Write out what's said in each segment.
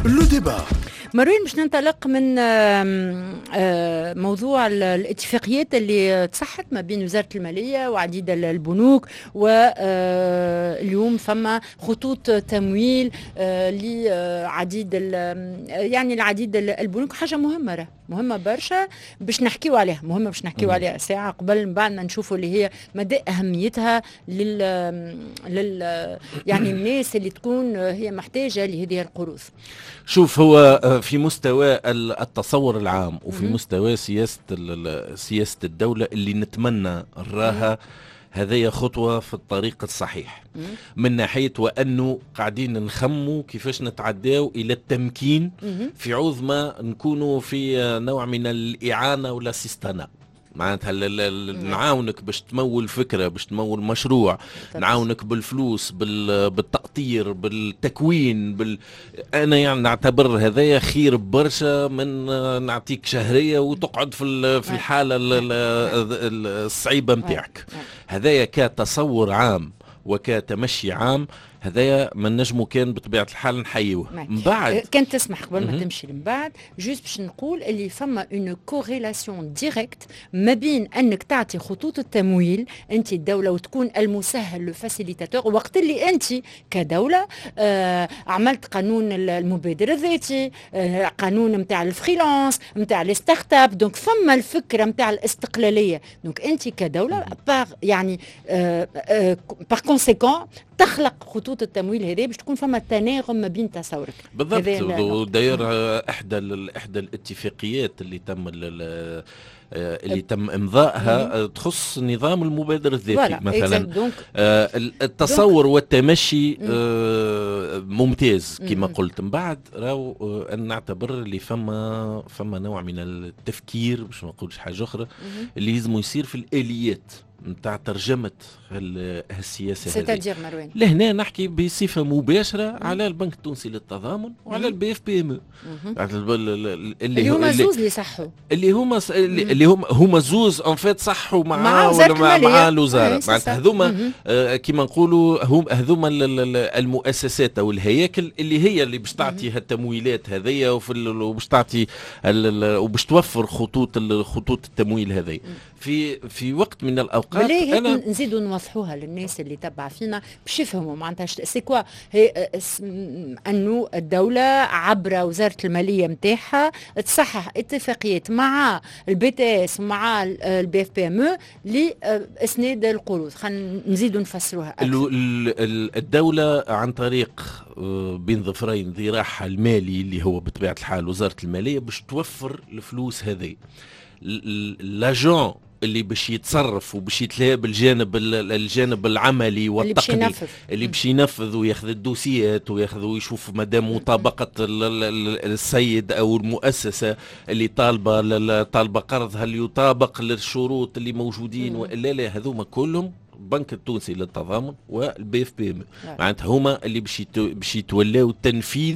لو ديبا. مروان، باش ننطلق من موضوع الاتفاقيات اللي تصحت ما بين وزارة المالية وعديد البنوك، واليوم فما خطوط تمويل لعديد يعني العديد البنوك. حاجة مهمة مهمة برشا باش نحكيو عليها، مهمة باش نحكيو عليها ساعة قبل من بعد ما نشوفوا اللي هي مدى أهميتها لل يعني الناس اللي تكون هي محتاجة لهذه القروض. شوف، هو في مستوى التصور العام وفي مستوى سياسة الدولة اللي نتمنى نراها هذه خطوة في الطريق الصحيح، من ناحية وأنه قاعدين نخموا كيفاش نتعداو إلى التمكين في عوض ما نكونوا في نوع من الإعانة ولا سيستانا. معناتها نعاونك باش تمول فكرة، باش تمول مشروع، نعاونك بالفلوس، بالتقطير، بالتكوين، أنا يعني نعتبر هذايا خير برشا من نعطيك شهرية وتقعد في الحالة الصعيبة متاعك. هذايا كتصور عام وكتمشي عام، هذايا ما نجمو كان بطبيعة الحال نحيوه. من بعد كان تسمح قبل ما تمشي من بعد جوست باش نقول اللي فما اون كوريلاسيون ديريكت ما بين انك تعطي خطوط التمويل انت الدولة وتكون المسهل لو فاسيليتاتور، وقت اللي انت كدولة عملت قانون المبادر الذاتي، قانون نتاع الفريلانس نتاع لي ستارت اب، دونك فما الفكرة نتاع الاستقلالية. دونك انت كدولة بار يعني بار كونسيكون تخلق خطوط التمويل هذه باش تكون فما تناغم ما بين تصورك. بالضبط. وداير احدى الاتفاقيات اللي تم امضائها تخص نظام المبادر الذاتي مثلا. التصور والتمشي ممتاز كما قلت. من بعد راهو ان نعتبر اللي فما نوع من التفكير، باش ما نقولش حاجه اخرى، اللي لازم يصير في الاليات نتاع ترجمة هالسياسة هذه. ستادير مروان، لهنا نحكي بصفة مباشرة على البنك التونسي للتضامن وعلى البي اف بي ام، اللي هما زوز اللي صحوا، اللي هما زوز ان فيت صحوا مع الوزارة. معناتها هذوما كيما نقولوا هذوما المؤسسات او الهياكل اللي باش تعطي هالتمويلات هذيا وباش تعطي وباش توفر خطوط التمويل هذه في وقت من الاوقات. انا نزيدوا نوضحوها للناس اللي تبع فينا باش يفهموا معناتها سي كوا هي انه الدوله عبر وزاره الماليه نتاعها تصحح اتفاقيات مع البي تي اس ومع البي اف بي ام لاسناد القروض. خلينا نزيدوا نفسروها أكثر. الدوله عن طريق بين ظفرين ذراعها المالي اللي هو بطبيعه الحال وزاره الماليه باش توفر الفلوس هذه. لاجون اللي باش يتصرف وباش يتلاقى الجانب العملي والتقني اللي باش ينفذ وياخذ الدوسيات وياخذ ويشوف مدام مطابقة السيد او المؤسسة اللي طالبة قرض هل يطابق للشروط اللي موجودين والا لا. هذوما كلهم البنك التونسي للتضامن والبي اف بي ام، معناتها هما اللي باش يتولاو التنفيذ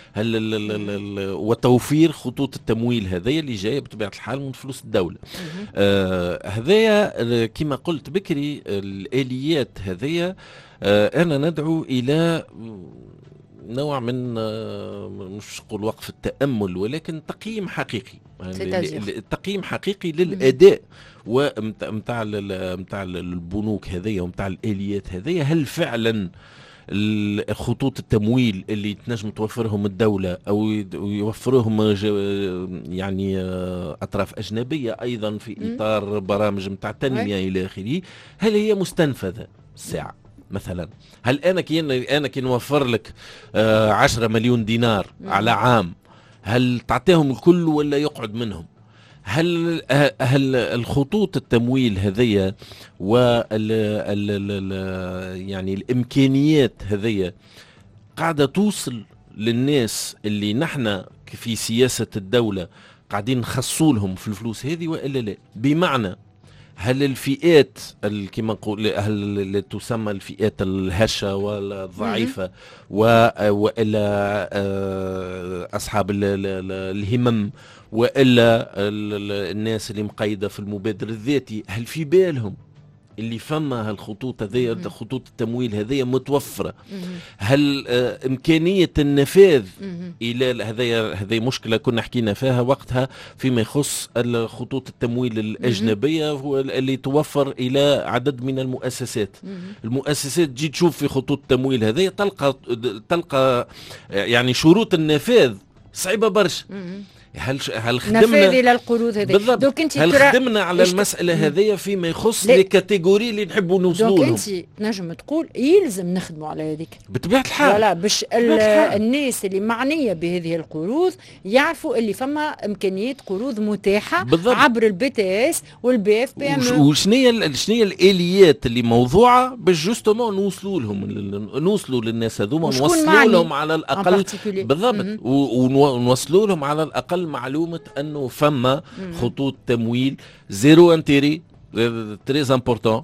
وتوفير خطوط التمويل هذيا اللي جايه بطبيعه الحال من فلوس الدوله. هذايا كما قلت بكري الاليات هذيا انا ندعو الى نوع من مش نقول وقف التأمل ولكن تقييم حقيقي، تقييم حقيقي للأداء ومتاع البنوك هذيا ومتاع الآليات هذيا. هل فعلا خطوط التمويل اللي تنجم توفرهم الدولة أو يوفرهم يعني أطراف أجنبية أيضا في إطار برامج متاع التنمية إلى آخره، هل هي مستنفذة الساعة؟ مثلا هل انا كي نوفر لك 10 مليون دينار على عام، هل تعطيهم الكل ولا يقعد منهم؟ هل الخطوط التمويل هذية يعني الامكانيات هذية قاعدة توصل للناس اللي نحن في سياسة الدولة قاعدين نخصولهم في الفلوس هذه وإلا لا؟ بمعنى هل الفئات كما نقول هل تسمى الفئات الهشة والضعيفة وإلا أصحاب الهمم وإلا الناس اللي مقيدة في المبادر الذاتي، هل في بالهم اللي فما هالخطوط هذيا، خطوط التمويل هذيا متوفرة، هل إمكانية النفاذ إلى هذه مشكلة كنا حكينا فيها وقتها فيما يخص خطوط التمويل الأجنبية اللي توفر إلى عدد من المؤسسات. المؤسسات تجي تشوف في خطوط التمويل هذه تلقى يعني شروط النفاذ صعيبة برشا. هل خدمنا نفاذ الى القروض هذه بالضبط؟ هل خدمنا على المسألة هذه فيما يخص الكاتيجوري اللي نحبوا نوصلوا لهم؟ انت نجم تقول يلزم نخدموا على هذيك بطبيعة الحال، ولا باش الناس اللي معنية بهذه القروض يعرفوا اللي فما إمكانية قروض متاحة بالضبط. عبر البي تي اس والبي اف بي ام. وشنية الآليات اللي موضوعة باش جوستومون نوصلوا للناس هذوما ونوصلوا لهم على الأقل بالضبط، ونوصلوا لهم على الأقل معلومة أنه فما خطوط تمويل زيرو انتيري تريز امبورطون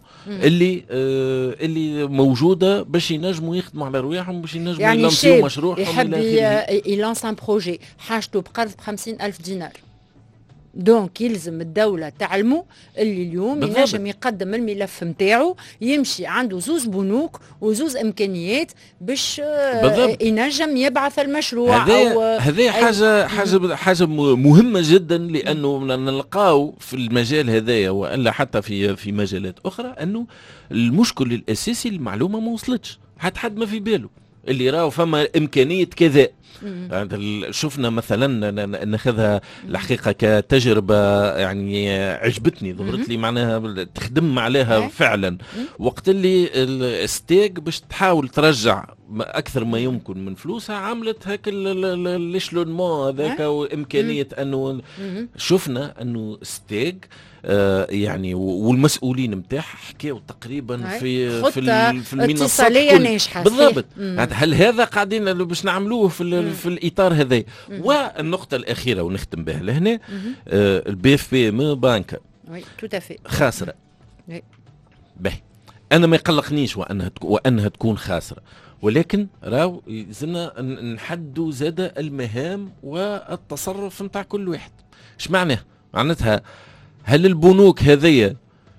اللي موجوده باش ينجموا يخدموا على رواحهم، باش ينجموا يعني يلانسيو مشروعهم. يحب يلانس ان بروجي حاجته بقرض ب50,000 دينار، دونك يلزم الدولة تعلمه اللي اليوم بالضبط. ينجم يقدم الملف نتاعو، يمشي عنده زوز بنوك وزوز إمكانيات باش ينجم يبعث المشروع. هذه حاجة مهمة جدا، لأنه نلقاو في المجال هذايا وإلا حتى في مجالات أخرى أنه المشكل الأساسي المعلومة ما وصلتش، حد ما في باله اللي راهو فما إمكانية كذا. شفنا مثلا ناخذها الحقيقه كتجربه يعني عجبتني، ظهرت لي معناها تخدم عليها فعلا. وقت اللي الستيك باش تحاول ترجع اكثر ما يمكن من فلوسها، عملت هيك الاشلونمون هذاك وامكانيه انه شفنا انه ستيك يعني والمسؤولين نتاعها حكاوا تقريبا في المنصات ناجحه بالضبط. هل هذا قاعدين باش نعملوه في الاطار هذا؟ والنقطه الاخيره ونختم بها لهنا، البي اف بي ام بانكا خاسره. باهي انا ما يقلقنيش وانها تكون خاسره، ولكن راو زلنا نحدوا زاد المهام والتصرف نتاع كل واحد. ايش معناتها هل البنوك هذيا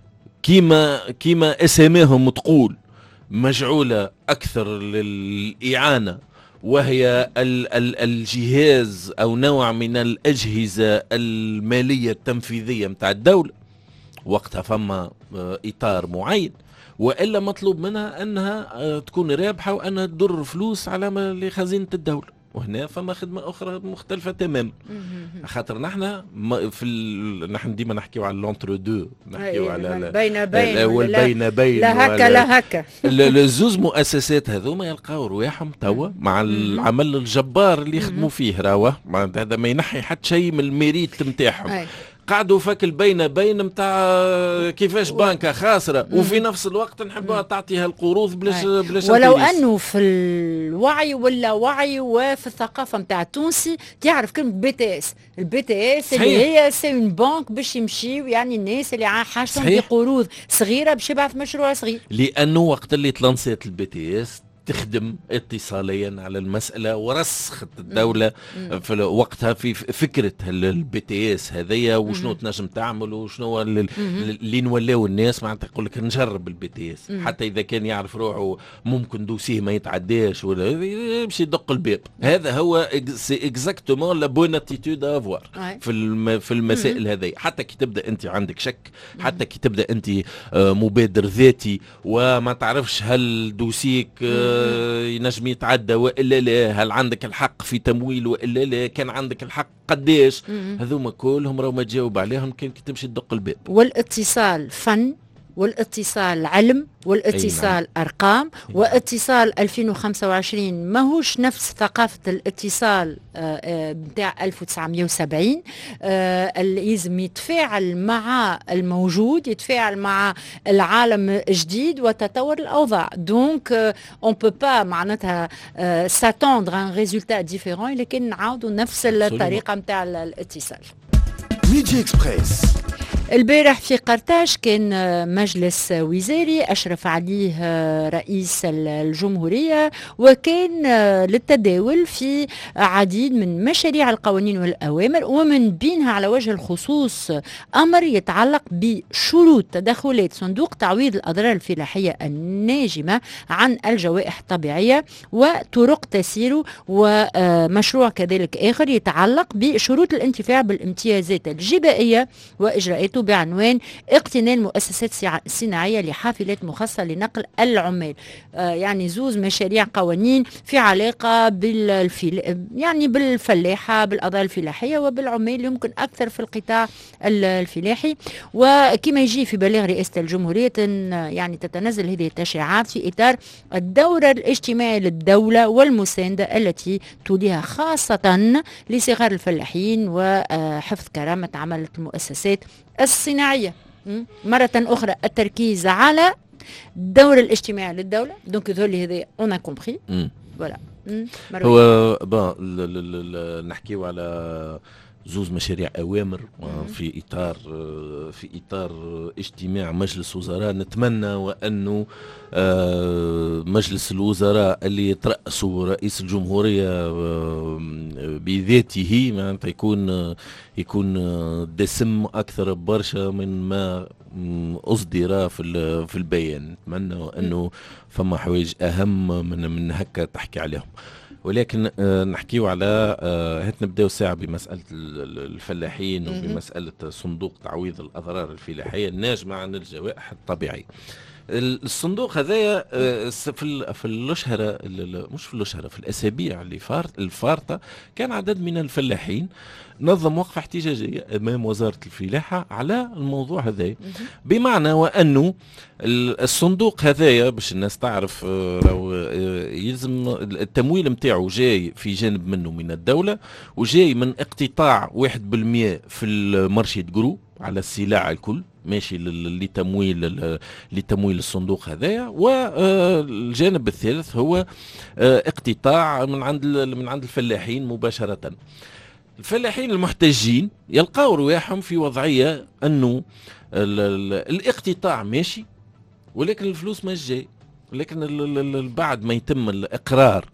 كيما اساميهم تقول مجعولة أكثر للإعانة، وهي الجهاز أو نوع من الأجهزة المالية التنفيذية متاع الدولة، وقتها فما إطار معين، وإلا مطلوب منها أنها تكون رابحة وأنها تدر فلوس على لخزينة الدولة. وهنا فما خدمة أخرى مختلفة تماما، خاطر نحن ديما نحكيو على لونتر دو، نحكيو على بين لا هكا الزوز مؤسسات هذوما يلقاو رواحهم توا مع العمل الجبار اللي يخدموا فيه، راوه هذا ما ينحي حتى شيء من الميريت نتاعهم. قعدوا فك بين متاع كيفاش بانكا خاسره وفي نفس الوقت نحبها تعطيها القروض بلاش ولو انه في الوعي ولا وعي وفي الثقافه متاع التونسي تعرف كلمه بي تي اس. البي تي اس اللي هي سي اون بانك باش يمشيو يعني الناس اللي حاجتهم بقروض صغيره باش يبعث مشروع صغير، لانه وقت اللي تلانسيت البي تي اس تخدم اتصاليا على المسألة ورسخت الدولة في وقتها في فكرة البي تي اس هذيا، وشنو تنجم تعمل وشنو اللي نوليو الناس معناتها يقول لك نجرب البي تي اس، حتى إذا كان يعرف روحه ممكن دوسيه ما يتعداش ولا يمشي يدق الباب. هذا هو اكزاكتومون لا بون اتيتود افوار في المسائل هذيا. حتى كي تبدا انت عندك شك، حتى كي تبدا انت مبادر ذاتي وما تعرفش هل دوسيك ينجم يتعدى والا لا، هل عندك الحق في تمويل والا لا، كان عندك الحق قداش، هذوما كلهم راهو ما تجاوب عليهم كان تمشي تدق الباب. والاتصال فن، والاتصال علم، والاتصال أرقام، واتصال 2025 ماهوش نفس ثقافة الاتصال بتاع 1970. لازم يتفاعل مع الموجود، يتفاعل مع العالم الجديد وتطور الأوضاع. دونك on peut pas معناتها s'attendre à un résultat différent، لكن نعاودوا نفس الطريقة متاع الاتصال. ميدي اكسبريس البارح في قرطاج كان مجلس وزاري أشرف عليه رئيس الجمهورية، وكان للتداول في عديد من مشاريع القوانين والأوامر، ومن بينها على وجه الخصوص أمر يتعلق بشروط تدخلات صندوق تعويض الأضرار الفلاحية الناجمة عن الجوائح الطبيعية وطرق تسييره، ومشروع كذلك آخر يتعلق بشروط الانتفاع بالامتيازات الجبائية وإجراءاته بعنوان اقتناء المؤسسات الصناعية لحافلات مخصصة لنقل العمال. يعني زوز مشاريع قوانين في علاقة يعني بالفلاحة، بالقضايا الفلاحية وبالعمال، يمكن أكثر في القطاع الفلاحي. وكما يجي في بلاغ رئاسة الجمهورية يعني تتنزل هذه التشريعات في إطار الدور الاجتماعي للدولة والمساندة التي توليها خاصة لصغار الفلاحين وحفظ كرامة عمل المؤسسات الصناعية. مرة أخرى التركيز على الدور الاجتماعي للدولة. دونك ذولي هذا اون كومبري فوالا. هو نحكيو على زوز مشاريع أوامر في إطار اجتماع مجلس وزراء. نتمنى وأنه مجلس الوزراء اللي يترأسه رئيس الجمهورية بذاته معناتها يكون دسم أكثر برشا من ما أصدر في البيان. نتمنى أنه فما حوايج أهم من هكا تحكي عليهم. ولكن نحكيو على هات نبداو ساعة بمسألة الفلاحين وبمسألة صندوق تعويض الأضرار الفلاحية الناجمة عن الجوائح الطبيعية. الصندوق هذايا في الأشهر، مش في الأشهر، في الأسابيع الفارطة كان عدد من الفلاحين نظم وقفة احتجاجية أمام وزارة الفلاحة على الموضوع هذايا، بمعنى وأنه الصندوق هذايا باش الناس تعرف لو يلزم التمويل متاعه جاي في جانب منه من الدولة، وجاي من اقتطاع 1% في المارشي جرو على السلع الكل ماشي لتمويل الصندوق هذايا. والجانب الثالث هو اقتطاع من عند الفلاحين مباشرة. الفلاحين المحتجين يلقاو رواحهم في وضعية انه الاقتطاع ماشي ولكن الفلوس مش جاي. لكن بعد ما يتم الإقرار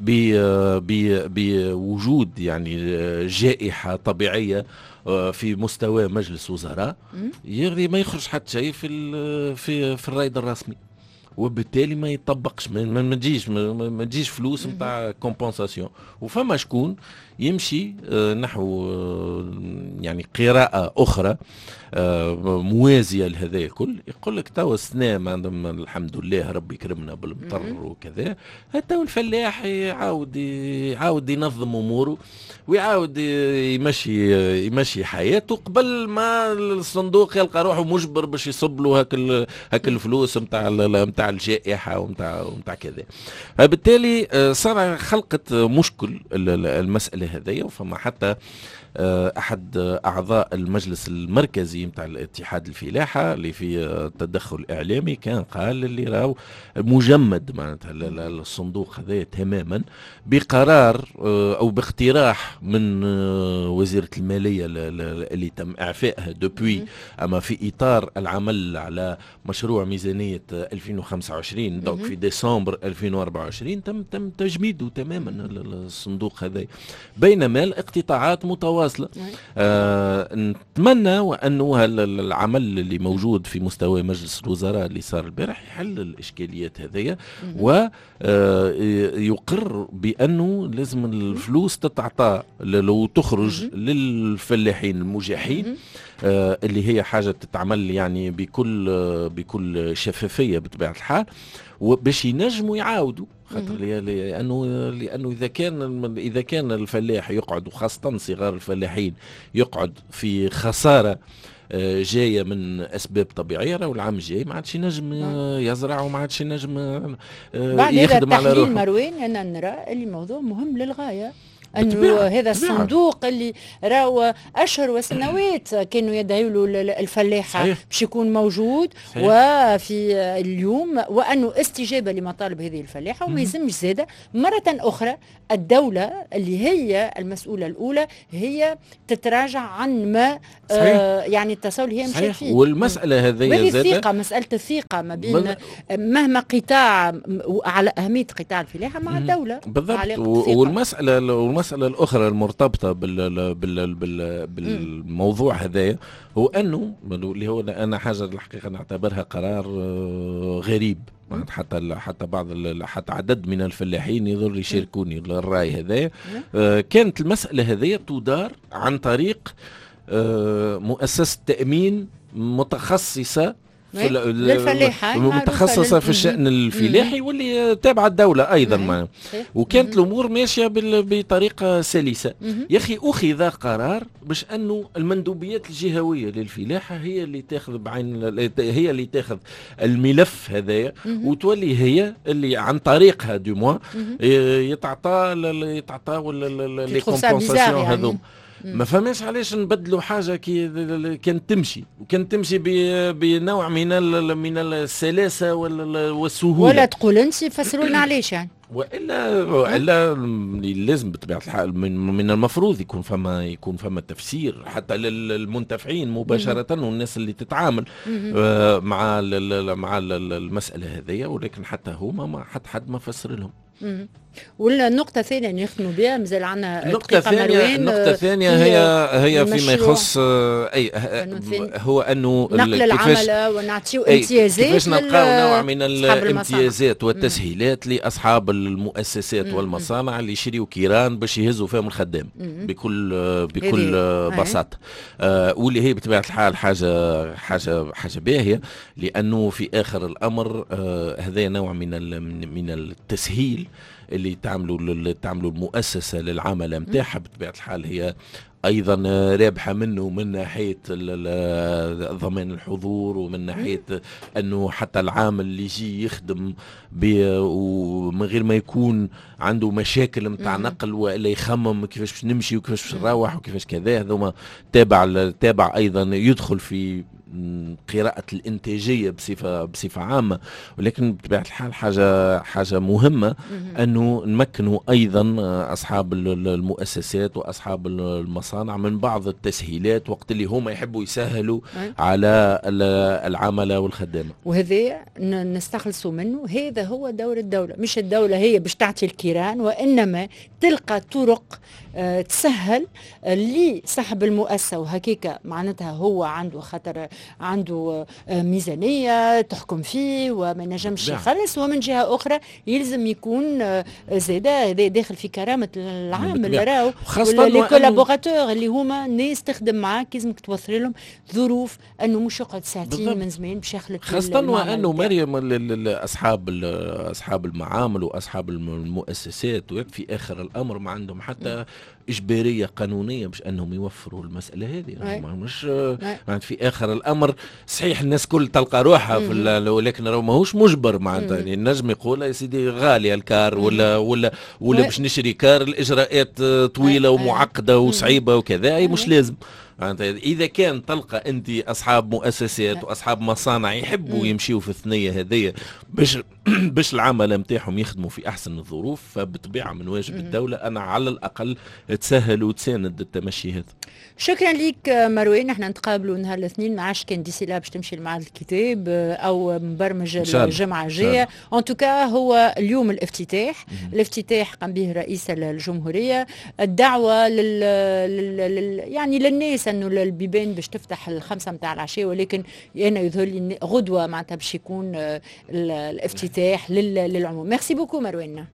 بوجود يعني جائحة طبيعية في مستوى مجلس وزراء، يغري ما يخرج حتى شيء في الرائد الرسمي، وبالتالي ما يطبقش، ما تجيش فلوس نتاع كومبنساسيون. وفما شكون يمشي نحو يعني قراءة أخرى موازية لهذا الكل، يقول لك توا السنة الحمد لله ربي يكرمنا بالمطر وكذا، تو الفلاح يعاود ينظم أموره ويعاود يمشي حياته قبل ما الصندوق يلقى روحه مجبر باش يصب له هاك الفلوس نتاع الجائحة ونتاع كذا. فبالتالي صار خلقت مشكل المسألة هذيا. وفما حتى أحد أعضاء المجلس المركزي متاع الاتحاد الفلاحة اللي في التدخل الإعلامي كان قال اللي راهو مجمد معناتها الصندوق هذا تماما بقرار أو باقتراح من وزيرة المالية اللي تم إعفائها دوبوي، أما في إطار العمل على مشروع ميزانية 2025 دونك في ديسمبر 2024 تم تجميده تماما الصندوق هذا، بينما الاقتطاعات متواصلة. نتمنى وأنه العمل اللي موجود في مستوى مجلس الوزراء اللي صار البارح يحل الإشكاليات هذه ويقر بأنه لازم الفلوس تتعطى لو تخرج للفلاحين المجاحين، اللي هي حاجة تتعمل يعني بكل شفافية بطبيعة الحال، وباش ينجموا يعاودوا. خاطر لانه اذا كان الفلاح يقعد، وخاصه صغار الفلاحين يقعد في خساره جايه من اسباب طبيعيه، راهو العام الجاي ما عادش ينجم يزرع وما عادش ينجم بعد يخدم على روحه. مروان انا نرى اللي موضوع مهم للغايه. انه هذا الصندوق اللي راهو اشهر وسنوات كانوا يدعوا له الفلاحه باش يكون موجود وفي اليوم، وانه استجابه لمطالب هذه الفلاحه. وما يلزمش زاده مره اخرى الدوله اللي هي المسؤوله الاولى هي تتراجع عن ما يعني التصور هي مشات فيه. والمساله هذه الثقه، مساله الثقه ما بين مهما قطاع على اهميه قطاع الفلاحه مع الدوله بالضبط. والمساله الاخرى المرتبطه بالموضوع هذايا هو انه اللي هو انا حاجه الحقيقه نعتبرها قرار غريب. حتى حتى عدد من الفلاحين يظل يشاركوني الراي هذا. كانت المساله هذه تدار عن طريق مؤسسه تامين متخصصه للفلاحة متخصصة في الشأن الفلاحي واللي تابعة الدولة أيضا معنا. وكانت الأمور ماشية بطريقة سلسة. يا أخي أخذ قرار باش أنه المندوبيات الجهوية للفلاحة هي اللي تاخذ هي اللي تاخذ الملف هذايا وتولي هي اللي عن طريقها دوموا يتعطى لي كومبونساسيون هذوم. ما فهمش علاش نبدلوا حاجه كي كانت تمشي وكانت تمشي بنوع من السلاسه والسهوله. ولا تقول انت فسروا لنا علاش يعني. والا لازم بطبيعه الحال من المفروض يكون فما تفسير حتى للمنتفعين مباشره والناس اللي تتعامل مع المساله هذه، ولكن حتى هما ما حد ما فسر لهم. والنقطة الثانية اللي نختموا بها مازال عندنا النقطة الثانية هي فيما يخص هو أنه نقل العمل ونعطيو امتيازات، كيفاش نلقاو نوع من الامتيازات والتسهيلات لأصحاب المؤسسات والمصانع اللي يشريوا كيران باش يهزوا فيهم الخدام بكل بساطة. واللي هي بطبيعة الحال حاجة باهية، لأنه في آخر الأمر هذا نوع من التسهيل اللي تعملوا المؤسسة للعمل متاعها. بطبيعة الحال هي ايضا رابحه منه من ناحيه ضمان الحضور ومن ناحيه انه حتى العامل اللي يجي يخدم ومن غير ما يكون عنده مشاكل نتاع نقل والا يخمم كيفاش باش نمشي وكيفاش باش نروح وكيفاش كذا. هذوما تابع ايضا يدخل في قراءة الإنتاجية بصفة عامة. ولكن بطبيعة الحال حاجة مهمة أنه نمكنوا أيضا أصحاب المؤسسات وأصحاب المصانع من بعض التسهيلات وقت اللي هم يحبوا يسهلوا على العملة والخدامة. وهذا نستخلصوا منه هذا هو دور الدولة. مش الدولة هي باش تعطي الكيران، وإنما تلقى طرق تسهل لصاحب المؤسسة. وهكيك معناتها هو عنده خطر، عنده ميزانية تحكم فيه وما نجمش يخلص، ومن جهة أخرى يلزم يكون زادا داخل في كرامة العامل راهو. لي كولابوراتور اللي هما ناس تخدم معاك لازمك توفر لهم ظروف انه مش يقعد ساعتين من زمان باش يخلط. خاصة وانه مريم اصحاب المعامل واصحاب المؤسسات في اخر الامر ما عندهم حتى إجبارية قانونية باش أنهم يوفروا المسألة هذه. مش في آخر الأمر صحيح الناس كل تلقى روحها ولكن راه ماهوش مجبر معناتها. يعني النجم يقول يا سيدي غالية الكار ولا باش نشري كار الإجراءات طويلة ومعقدة وصعيبة وكذا، أي مش لازم. إذا كان تلقى أنت أصحاب مؤسسات وأصحاب مصانع يحبوا يمشيوا في الثنية هذه باش العمل متاعهم يخدموا في أحسن الظروف، فبطبيعة من واجب الدولة أنا على الأقل تسهل وتساند التمشي هذا. شكرا لك مروان. احنا نتقابلوا نهار الاثنين، ما عادش كان ديسي لا باش تمشي لمعهد الكتاب او مبرمج الجمعه الجايه. ان توكا هو اليوم الافتتاح قام به رئيس الجمهوريه. الدعوه يعني للناس انه البيبان باش تفتح 5 متاع العشاء، ولكن انا يظهر لي غدوه معناتها باش يكون الافتتاح للعموم. ميرسي بوكو مروان.